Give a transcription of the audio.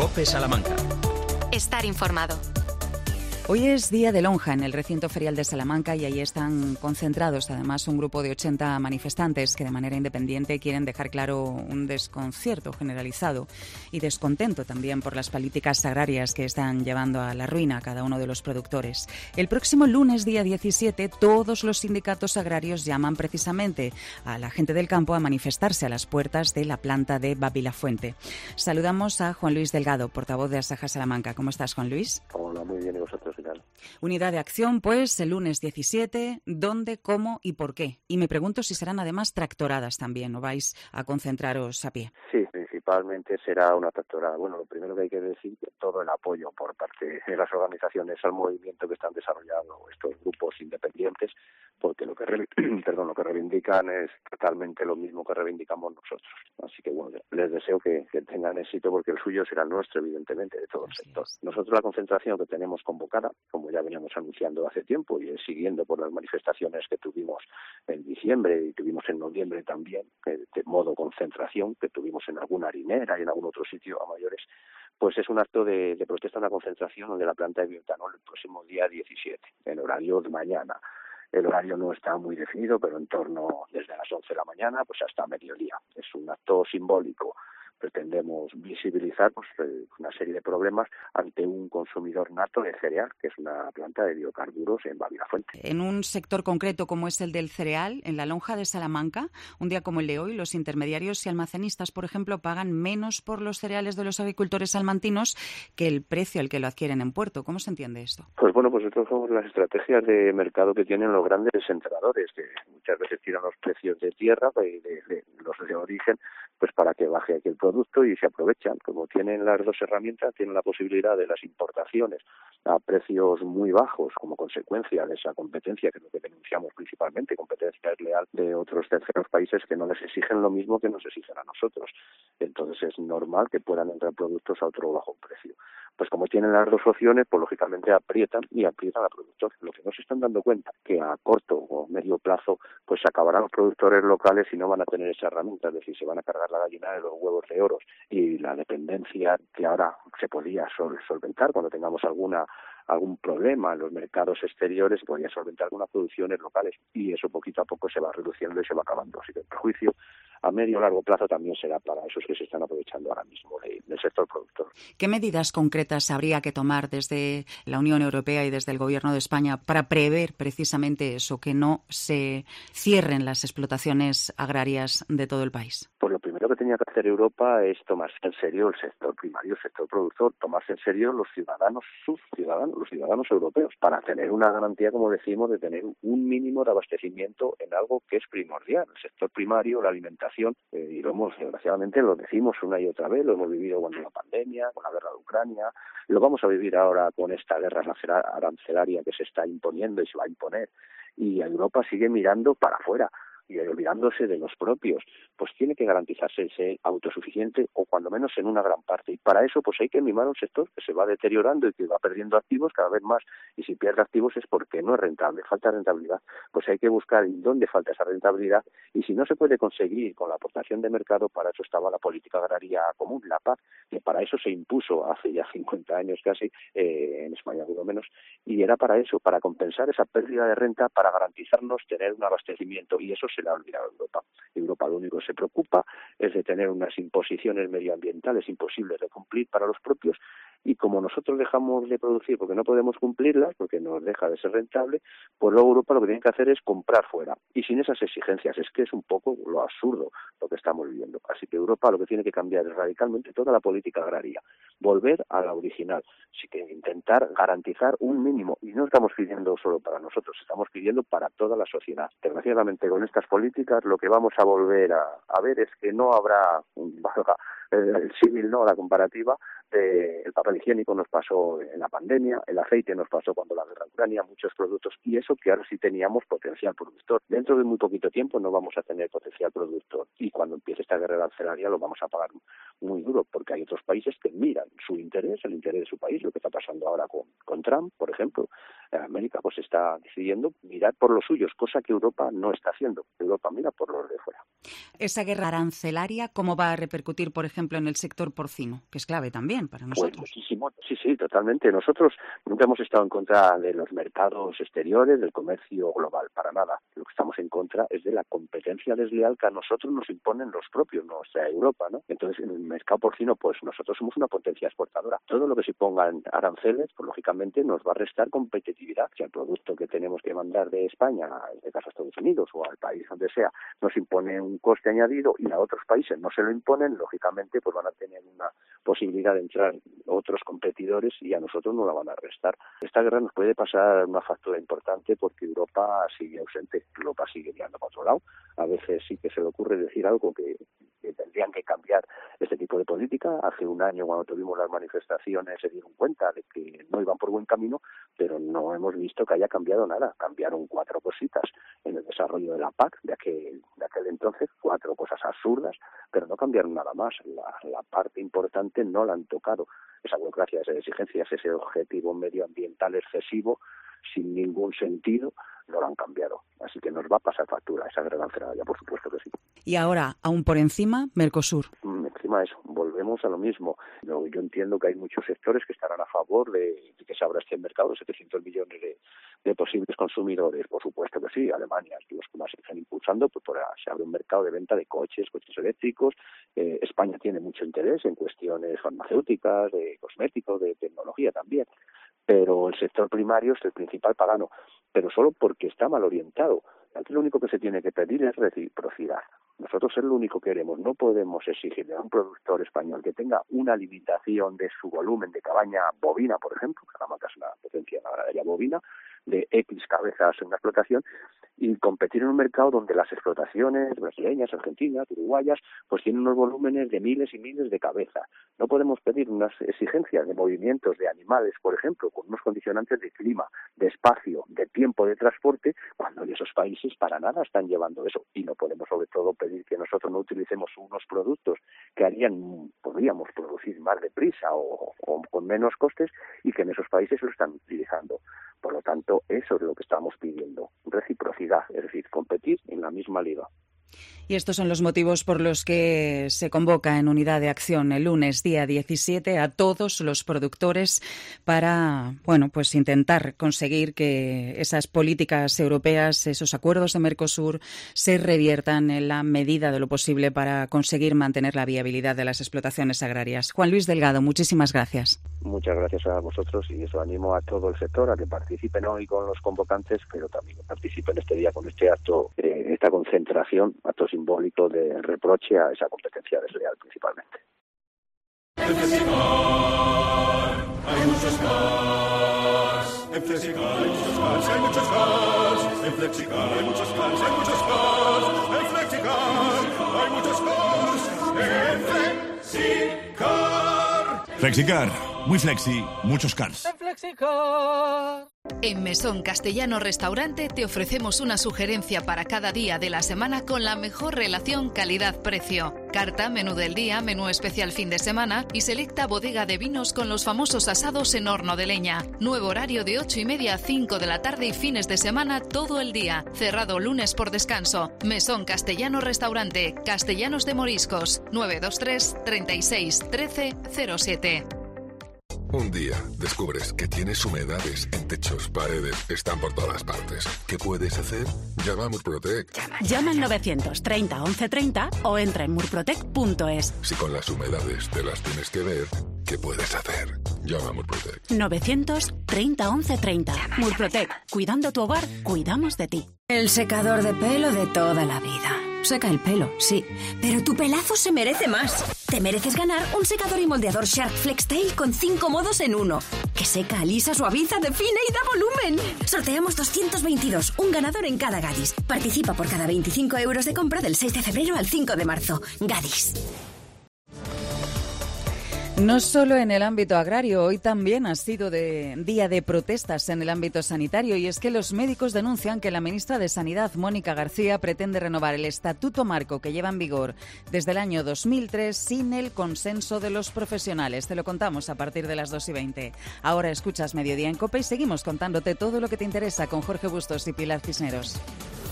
COPE Salamanca. Estar informado. Hoy es Día de Lonja en el recinto ferial de Salamanca y ahí están concentrados además un grupo de 80 manifestantes que de manera independiente quieren dejar claro un desconcierto generalizado y descontento también por las políticas agrarias que están llevando a la ruina a cada uno de los productores. El próximo lunes, día 17, todos los sindicatos agrarios llaman precisamente a la gente del campo a manifestarse a las puertas de la planta de Babilafuente. Saludamos a Juan Luis Delgado, portavoz de Asaja Salamanca. ¿Cómo estás, Juan Luis? Hola, muy bien. ¿Y vosotros? Unidad de acción, pues, el lunes 17. ¿Dónde, cómo y por qué? Y me pregunto si serán además tractoradas también, ¿o vais a concentraros a pie? Sí, principalmente será una tractorada. Bueno, lo primero que hay que decir es que todo el apoyo por parte de las organizaciones al movimiento que están desarrollando estos grupos independientes, porque lo que reivindican es totalmente lo mismo que reivindicamos nosotros. Así que bueno, les deseo que tengan éxito porque el suyo será el nuestro, evidentemente, de todo el sector. Nosotros la concentración que tenemos convocada, como ya veníamos anunciando hace tiempo y siguiendo por las manifestaciones que tuvimos en diciembre y tuvimos en noviembre también, de modo concentración, que tuvimos en alguna harinera y en algún otro sitio a mayores, pues es un acto de protesta, una concentración de la planta de bioetanol el próximo día 17, en horario de mañana. El horario no está muy definido, pero en torno desde las 11 de la mañana pues hasta mediodía. Es un acto simbólico. Pretendemos visibilizar una serie de problemas ante un consumidor nato de cereal, que es una planta de biocarburos en Babilafuente. En un sector concreto como es el del cereal, en la lonja de Salamanca, un día como el de hoy, los intermediarios y almacenistas, por ejemplo, pagan menos por los cereales de los agricultores salmantinos que el precio al que lo adquieren en puerto. ¿Cómo se entiende esto? Pues bueno, pues estos son las estrategias de mercado que tienen los grandes entrenadores, que muchas veces tiran los precios de tierra, de los de origen, pues para que baje aquí el producto y se aprovechan. Como tienen las dos herramientas, tienen la posibilidad de las importaciones a precios muy bajos como consecuencia de esa competencia, que es lo que denunciamos principalmente, competencia desleal de otros terceros países que no les exigen lo mismo que nos exigen a nosotros. Entonces es normal que puedan entrar productos a otro bajo precio. Pues como tienen las dos opciones, pues lógicamente aprietan al productor. Lo que no se están dando cuenta, que a corto o medio plazo, pues se acabarán los productores locales y no van a tener esa herramienta, es decir, se van a cargar la gallina de los huevos de oro. Y la dependencia que ahora se podía solventar cuando tengamos algún problema en los mercados exteriores, se podía solventar con las producciones locales, y eso poquito a poco se va reduciendo y se va acabando. Así que el perjuicio a medio o largo plazo también será para esos que se están aprovechando ahora mismo del sector productor. ¿Qué medidas concretas habría que tomar desde la Unión Europea y desde el Gobierno de España para prever precisamente eso, que no se cierren las explotaciones agrarias de todo el país? Pues lo primero que tenía que hacer Europa es tomarse en serio el sector primario, el sector productor, tomarse en serio sus ciudadanos, los ciudadanos europeos, para tener una garantía, como decimos, de tener un mínimo de abastecimiento en algo que es primordial, el sector primario, la alimentación, y desgraciadamente lo decimos una y otra vez, lo hemos vivido con la pandemia, con la guerra de Ucrania, lo vamos a vivir ahora con esta guerra arancelaria que se está imponiendo y se va a imponer, y Europa sigue mirando para afuera y olvidándose de los propios, pues tiene que garantizarse ser autosuficiente o cuando menos en una gran parte, y para eso pues hay que mimar un sector que se va deteriorando y que va perdiendo activos cada vez más, y si pierde activos es porque no es rentable, falta rentabilidad. Pues hay que buscar dónde falta esa rentabilidad, y si no se puede conseguir con la aportación de mercado, para eso estaba la política agraria común, la PAC, que para eso se impuso hace ya 50 años casi, en España por lo menos, y era para eso, para compensar esa pérdida de renta, para garantizarnos tener un abastecimiento, y eso se le ha olvidado a Europa. Europa lo único que se preocupa es de tener unas imposiciones medioambientales imposibles de cumplir para los propios, y como nosotros dejamos de producir porque no podemos cumplirlas, porque nos deja de ser rentable, pues luego Europa lo que tiene que hacer es comprar fuera, y sin esas exigencias. Es que es un poco lo absurdo lo que estamos viviendo. Así que Europa lo que tiene que cambiar es radicalmente toda la política agraria, volver a la original, así que intentar garantizar un mínimo, y no estamos pidiendo solo para nosotros, estamos pidiendo para toda la sociedad. Desgraciadamente con estas políticas lo que vamos a volver a ver es que no habrá, valga el símil, ¿no?, la comparativa, el papel higiénico nos pasó en la pandemia, el aceite nos pasó cuando la guerra en Ucrania, muchos productos, y eso que ahora sí teníamos potencial productor. Dentro de muy poquito tiempo no vamos a tener potencial productor, y cuando empiece esta guerra arancelaria lo vamos a pagar muy duro, porque hay otros países que miran su interés, el interés de su país, lo que está pasando ahora con Trump, por ejemplo, América pues está decidiendo mirar por los suyos, cosa que Europa no está haciendo. Europa mira por los de fuera. Esa guerra arancelaria, ¿cómo va a repercutir, por ejemplo, en el sector porcino? Que es clave también para nosotros. Pues muchísimo, sí, totalmente. Nosotros nunca hemos estado en contra de los mercados exteriores, del comercio global, para nada. Lo que estamos en contra es de la competencia desleal que a nosotros nos imponen los propios, nuestra Europa, ¿no? Entonces, en el mercado porcino, pues nosotros somos una potencia exportadora. Todo lo que se ponga en aranceles, pues lógicamente nos va a restar competitividad. Si el producto que tenemos que mandar de España, en este caso a Estados Unidos o al país donde sea, nos impone un coste añadido y a otros países no se lo imponen, lógicamente pues van a tener una posibilidad de entrar otros competidores y a nosotros nos la van a restar. Esta guerra nos puede pasar una factura importante porque Europa sigue ausente, Europa sigue mirando para otro lado. A veces sí que se le ocurre decir algo que tendrían que cambiar este tipo de política. Hace un año, cuando tuvimos las manifestaciones, se dieron cuenta de que no iban por buen camino, pero no hemos visto que haya cambiado nada. Cambiaron 4 cositas en el desarrollo de la PAC de aquel entonces, 4 cosas absurdas, pero no cambiaron nada más. La parte importante no la han tocado. Esa burocracia, esas exigencias, ese objetivo medioambiental excesivo, sin ningún sentido, no lo han cambiado. Así que nos va a pasar factura esa guerra arancelaria, por supuesto que sí. Y ahora, aún por encima, Mercosur. Encima de eso, volvemos a lo mismo. Yo entiendo que hay muchos sectores que estarán a favor de que se abra este mercado de 700 millones de posibles consumidores. Por supuesto que sí. Alemania es los que más se están impulsando, pues se abre un mercado de venta de coches eléctricos. España tiene mucho interés en cuestiones farmacéuticas, de cosméticos, de tecnología también. Pero el sector primario es el principal pagano, pero solo porque está mal orientado. Aquí lo único que se tiene que pedir es reciprocidad. Nosotros es lo único que queremos. No podemos exigirle a un productor español que tenga una limitación de su volumen de cabaña bovina, por ejemplo, que Salamanca es una potencia ganadería bovina, de X cabezas en una explotación, y competir en un mercado donde las explotaciones brasileñas, argentinas, uruguayas, pues tienen unos volúmenes de miles y miles de cabezas. No podemos pedir unas exigencias de movimientos de animales, por ejemplo, con unos condicionantes de clima, de espacio, de tiempo de transporte, cuando en esos países para nada están llevando eso. Y no podemos, sobre todo, pedir que nosotros no utilicemos unos productos que podríamos producir más deprisa o con menos costes, y que en esos países lo están utilizando. Por lo tanto, eso es lo que estamos pidiendo, reciprocidad, es decir, competir en la misma liga. Y estos son los motivos por los que se convoca en Unidad de Acción el lunes, día 17, a todos los productores para, pues intentar conseguir que esas políticas europeas, esos acuerdos de Mercosur, se reviertan en la medida de lo posible para conseguir mantener la viabilidad de las explotaciones agrarias. Juan Luis Delgado, muchísimas gracias. Muchas gracias a vosotros, y eso animo a todo el sector a que participen hoy con los convocantes, pero también que participen este día con este acto, esta concentración, acto simbólico de reproche a esa competencia desleal principalmente. En Flexicar hay muchos cars. En Flexicar hay muchos cars, hay muchos cars. En Flexicar hay muchos cars, hay muchos cars. En Flexicar hay muchos cars. En Flexicar. Flexicar, muy flexi, muchos cars. En Flexicar. En Mesón Castellano Restaurante te ofrecemos una sugerencia para cada día de la semana con la mejor relación calidad-precio. Carta, menú del día, menú especial fin de semana y selecta bodega de vinos con los famosos asados en horno de leña. Nuevo horario de 8:30 a 5 de la tarde y fines de semana todo el día. Cerrado lunes por descanso. Mesón Castellano Restaurante, Castellanos de Moriscos, 923 36 13 07. Un día descubres que tienes humedades en techos, paredes, están por todas partes. ¿Qué puedes hacer? Llama a Murprotec. Llama al 930 1130 o entra en murprotec.es. Si con las humedades te las tienes que ver, ¿qué puedes hacer? Llama a Murprotec. 930 1130. Murprotec. Cuidando tu hogar, cuidamos de ti. El secador de pelo de toda la vida. Seca el pelo, sí, pero tu pelazo se merece más. Te mereces ganar un secador y moldeador Shark FlexTail con 5 modos en uno. Que seca, alisa, suaviza, define y da volumen. Sorteamos 222, un ganador en cada Gadis. Participa por cada 25 euros de compra del 6 de febrero al 5 de marzo. Gadis. No solo en el ámbito agrario, hoy también ha sido día de protestas en el ámbito sanitario, y es que los médicos denuncian que la ministra de Sanidad, Mónica García, pretende renovar el estatuto marco que lleva en vigor desde el año 2003 sin el consenso de los profesionales. Te lo contamos a partir de las 2:20. Ahora escuchas Mediodía en COPE y seguimos contándote todo lo que te interesa con Jorge Bustos y Pilar Cisneros.